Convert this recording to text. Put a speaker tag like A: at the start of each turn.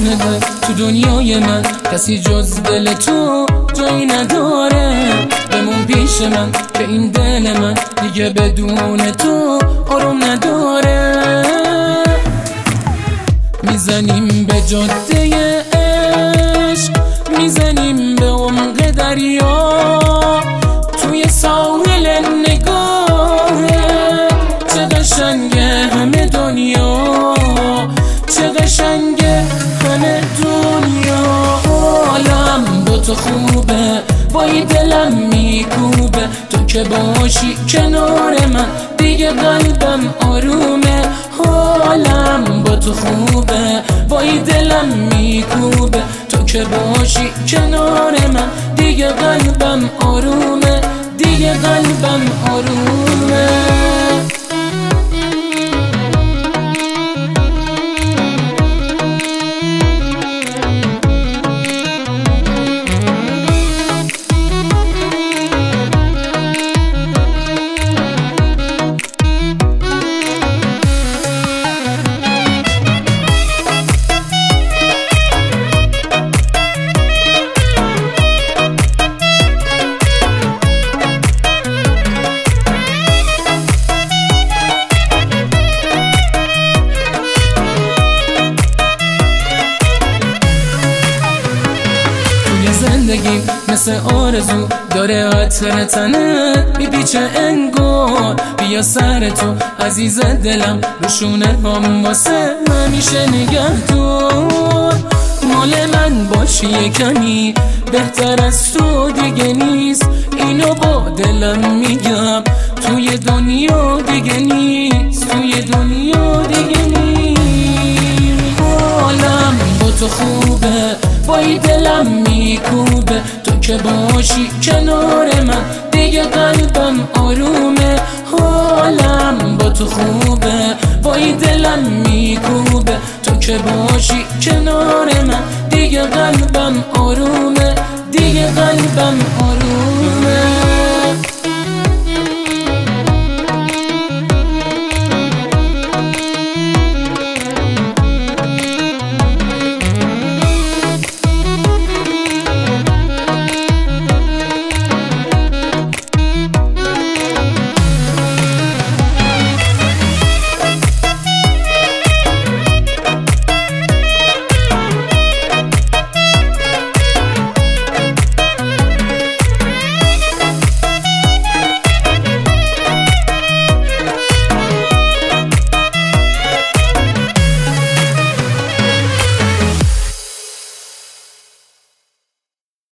A: بدون دل تو دنیای من کسی جز دل تو جایی نداره. بمون پیش من که این دل من دیگه بدون تو آروم نداره. میزنیم به جاده عشق، میزنیم به عمق دریا، توی ساحل نگاهه چه قشنگه همه دنیا، چه قشنگه همه دنیا. حالم با تو خوبه، وای دلم میکوبه، تو که باشی کنار من دیگه قلبم آرومه. حالم با تو خوبه، وای دلم میکوبه، تو که باشی کنار من دیگه قلبم آرومه، دیگه قلبم آرومه. زندگیم مثل آرزو داره عطر تنه میپیچه انگار، بیا سر تو عزیز دلم روشونه هم واسه همیشه نگهدار. مال من باشی یه کمی بهتر از تو دیگه نیست، اینو با دلم میگم توی دنیا دیگه نیست، توی دنیا دیگه نیست. حالم با تو خوبه، وای دلم میکوبه، تو که باشی کنار من دیگه قلبم آرومه. حالم با تو خوبه، وای دلم میکوبه، تو که باشی کنار من دیگه قلبم آرومه، دیگه قلبم آرومه.